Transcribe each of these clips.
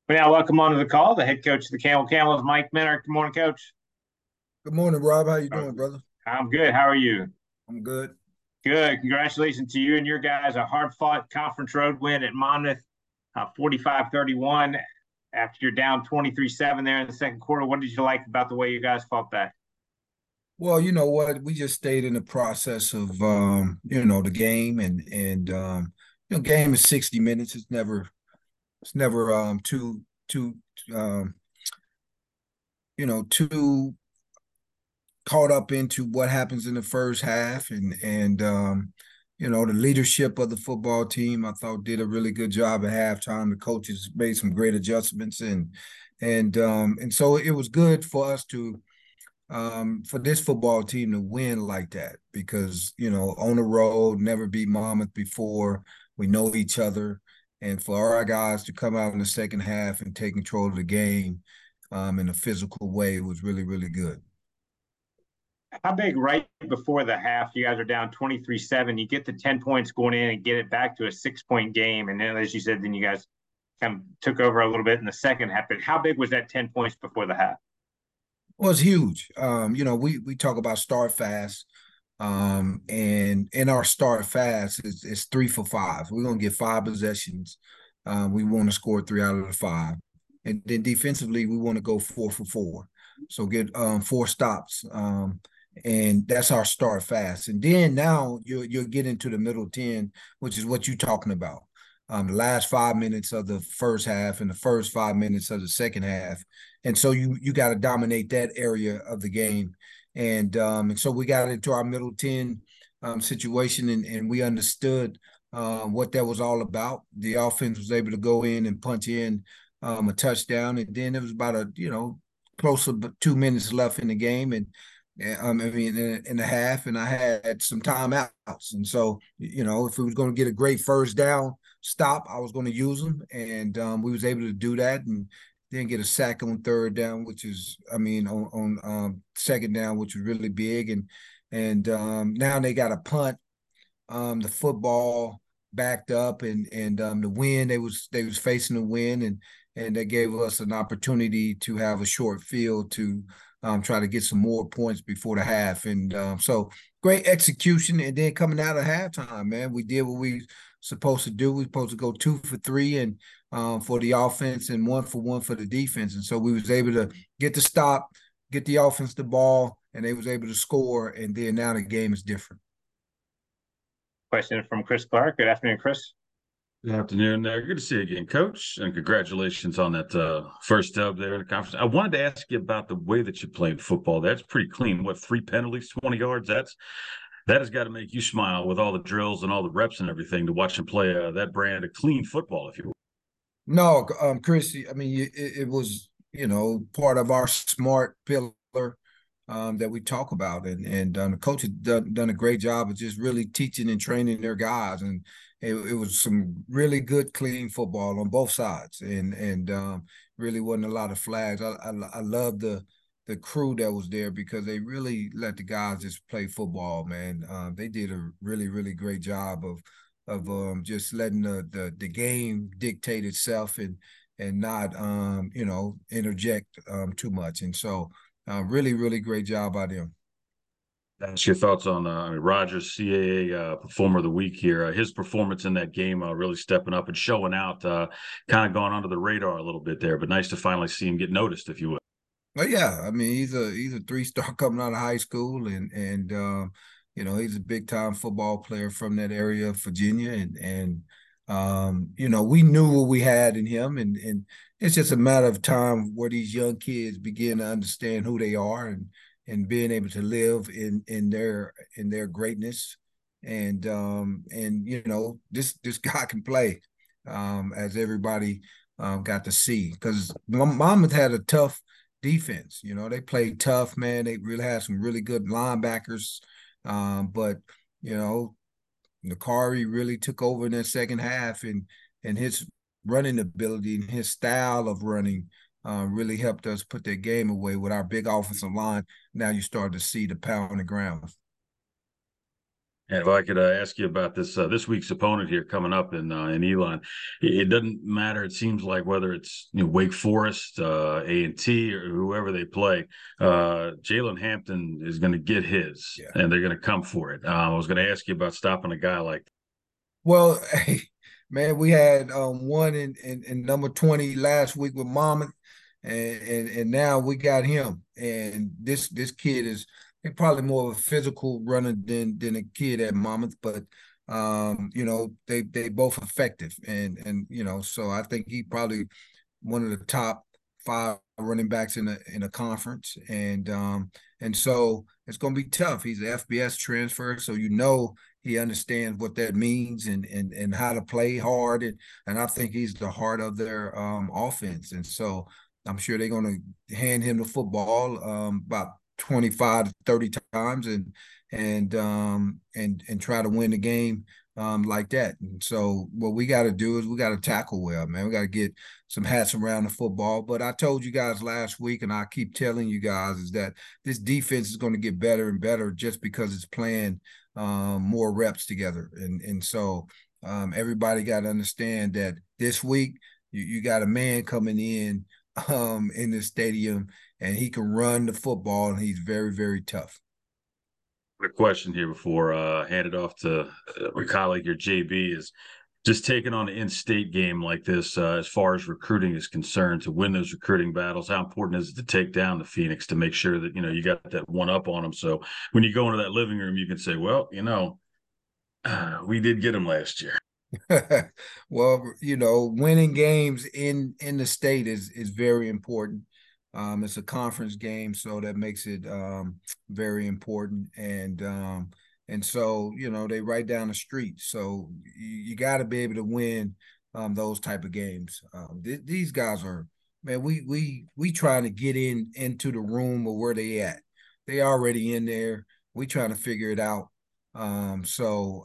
We now welcome onto the call the head coach of the Camel Camels, Mike Minner. Good morning, Coach. Good morning, Rob. How you doing, brother? I'm good. How are you? I'm good. Good. Congratulations to you and your guys. A hard-fought conference road win at Monmouth, 45-31. After you're down 23-7 there in the second quarter, what did you like about the way you guys fought back? Well, you know what? We just stayed in the process of the game and game is 60 minutes. It's never too um, too caught up into what happens in the first half and the leadership of the football team I thought did a really good job at halftime. The coaches made some great adjustments and so it was good for us to for this football team to win like that because on the road, never beat Monmouth before. We know each other, and for our guys to come out in the second half and take control of the game in a physical way was really really good. How big right before the half, you guys are down 23-7. You get the 10 points going in and get it back to a 6 point game. And then, as you said, then you guys kind of took over a little bit in the second half. But how big was that 10 points before the half? Well, it's huge. We talk about start fast, and in our start fast is 3 for 5. We're gonna get 5 possessions. We want to score 3 out of the 5, and then defensively we want to go 4 for 4. So get 4 stops, and that's our start fast. And then now you're getting to the middle 10, which is what you're talking about. The last 5 minutes of the first half and the first 5 minutes of the second half, and so you got to dominate that area of the game. And so we got into our middle 10 situation, and we understood what that was all about. The offense was able to go in and punch in a touchdown, and then it was about close to 2 minutes left in the game, and I mean in the half, and I had some timeouts, and so if we was going to get a great first down stop, I was going to use them, and we was able to do that, and then get a sack on third down, which is, I mean, on second down, which was really big, and now they got a punt, the football backed up, and the wind, they was facing the wind, and that gave us an opportunity to have a short field to try to get some more points before the half, and so great execution, and then coming out of halftime, man, we did what we supposed to do. We supposed to go 2 for 3 and for the offense and 1 for 1 for the defense. And so we was able to get the stop, get the offense the ball, and they was able to score. And then now the game is different. Question from Chris Clark. Good afternoon, Chris. Good afternoon there. Good to see you again, Coach, and congratulations on that first dub there in the conference. I wanted to ask you about the way that you played football. That's pretty clean. What, 3 penalties, 20 yards? That has got to make you smile with all the drills and all the reps and everything to watch him play that brand of clean football, if you will. No, Chris, I mean, it was, part of our smart pillar that we talk about. And the coach had done a great job of just really teaching and training their guys. And it was some really good, clean football on both sides. And really wasn't a lot of flags. I love the crew that was there because they really let the guys just play football, man. They did a really, really great job of just letting the game dictate itself and not interject too much. And so really, really great job by them. That's your thoughts on Rogers, CAA Performer of the Week here. His performance in that game, really stepping up and showing out, kind of going under the radar a little bit there, but nice to finally see him get noticed, if you will. But yeah, I mean he's a 3-star coming out of high school, and he's a big time football player from that area of Virginia, and we knew what we had in him, and it's just a matter of time where these young kids begin to understand who they are and being able to live in their greatness, and this guy can play, as everybody got to see, because Monmouth had a tough defense. They played tough, man. They really had some really good linebackers. But, you know, Nakari really took over in that second half, and his running ability and his style of running really helped us put that game away with our big offensive line. Now you start to see the pound on the ground. And if I could ask you about this week's opponent here coming up in Elon, it doesn't matter. It seems like whether it's Wake Forest, A&T, or whoever they play, Jalen Hampton is going to get his, Yeah. and they're going to come for it. I was going to ask you about stopping a guy like. Well, hey, man, we had one in number 20 last week with Monmouth, and now we got him. And this kid is probably more of a physical runner than a kid at Monmouth, but they both effective, and so I think he probably one of the top five running backs in a conference, and so it's going to be tough. He's an FBS transfer, so he understands what that means and how to play hard, and I think he's the heart of their offense, and so I'm sure they're going to hand him the football about 25 to 30 times and try to win the game like that. And so what we got to do is we got to tackle well, man. We got to get some hats around the football. But I told you guys last week, and I keep telling you guys, is that this defense is going to get better and better just because it's playing more reps together. And so everybody got to understand that this week you got a man coming in the stadium, and he can run the football, and he's very, very tough. A question here before hand it off to my colleague here, JB, is just taking on an in-state game like this, as far as recruiting is concerned, to win those recruiting battles. How important is it to take down the Phoenix to make sure that you got that one up on them? So when you go into that living room, you can say, "Well, we did get them last year." Well, winning games in the state is very important. It's a conference game, so that makes it very important. And so they right down the street, so you got to be able to win those type of games. These guys are, man. We trying to get into the room of where they at. They already in there. We trying to figure it out. So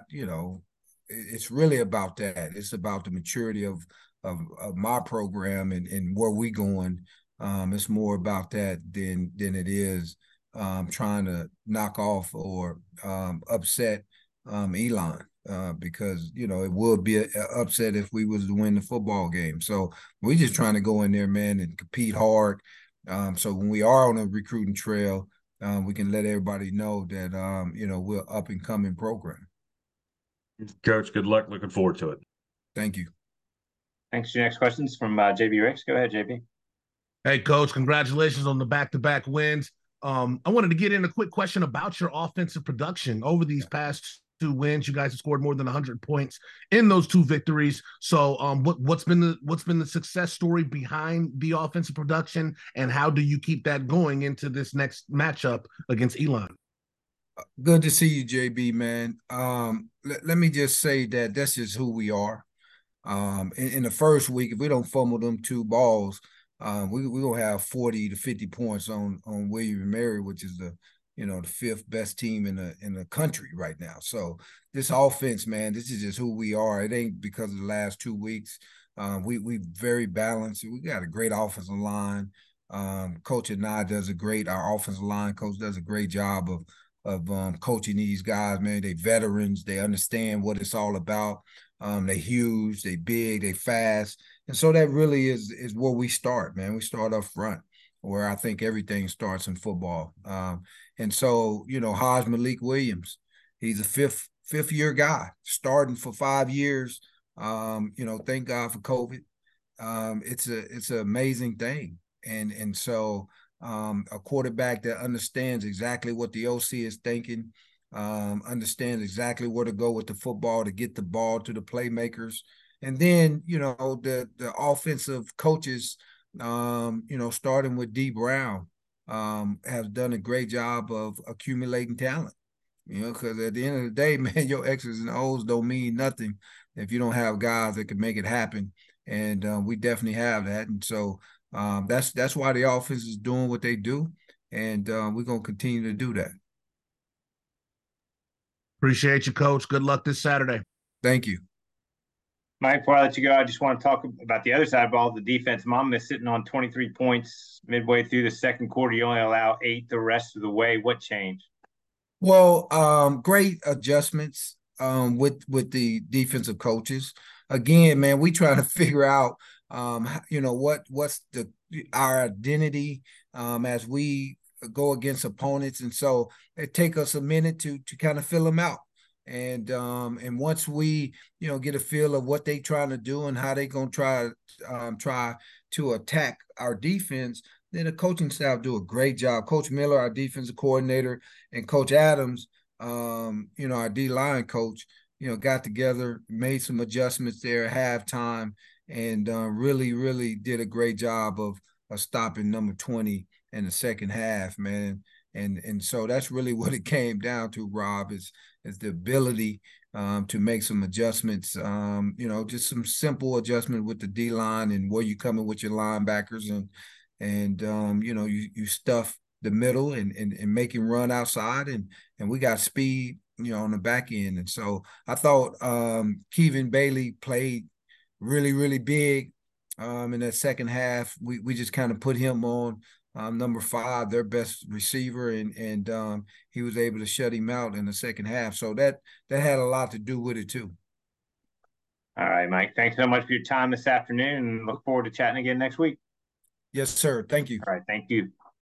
it's really about that. It's about the maturity of my program and where we going. It's more about that than it is trying to knock off or upset Elon, because it would be an upset if we was to win the football game. So we're just trying to go in there, man, and compete hard. So when we are on a recruiting trail, we can let everybody know that we're up and coming program. Coach, good luck. Looking forward to it. Thank you. Thanks. Your next question's from JB Ricks. Go ahead, JB. Hey, Coach, congratulations on the back-to-back wins. I wanted to get in a quick question about your offensive production. Over these past two wins, you guys have scored more than 100 points in those two victories. So what's been the success story behind the offensive production, and how do you keep that going into this next matchup against Elon? Good to see you, JB, man. Let me just say that that's just who we are. In the first week, if we don't fumble them two balls, we're gonna have 40 to 50 points on William and Mary, which is the fifth best team in the country right now. So this offense, man, this is just who we are. It ain't because of the last 2 weeks. We very balanced. We got a great offensive line. Coach Anai our offensive line coach does a great job of coaching these guys, man. They veterans. They understand what it's all about. They huge, they big, they fast. And so that really is where we start, man. We start up front, where I think everything starts in football. And so, Haj Malik Williams, he's a fifth year guy, starting for 5 years. Thank God for COVID. It's an amazing thing. And so a quarterback that understands exactly what the OC is thinking, understands exactly where to go with the football to get the ball to the playmakers. And then, the offensive coaches, starting with D Brown, have done a great job of accumulating talent, because at the end of the day, man, your X's and O's don't mean nothing if you don't have guys that can make it happen. And we definitely have that. And so that's why the offense is doing what they do. And we're going to continue to do that. Appreciate you, Coach. Good luck this Saturday. Thank you. Mike, before I let you go, I just want to talk about the other side of the ball, the defense. Monmouth is sitting on 23 points midway through the second quarter. You only allow 8 the rest of the way. What changed? Well, great adjustments with the defensive coaches. Again, man, we trying to figure out what's our identity as we go against opponents, and so it take us a minute to kind of fill them out. And once we get a feel of what they trying to do and how they gonna try to attack our defense, then the coaching staff do a great job. Coach Miller, our defensive coordinator, and Coach Adams, our D-line coach, got together, made some adjustments there at halftime, and really, really did a great job of stopping number 20 in the second half, man. And so that's really what it came down to, Rob, is the ability to make some adjustments, just some simple adjustment with the D-line and where you come in with your linebackers, and you stuff the middle and make him run outside, and we got speed on the back end. And so I thought Kevin Bailey played really, really big in that second half. We just kind of put him on number 5, their best receiver, and he was able to shut him out in the second half. So that had a lot to do with it too. All right, Mike. Thanks so much for your time this afternoon, and look forward to chatting again next week. Yes, sir. Thank you. All right. Thank you.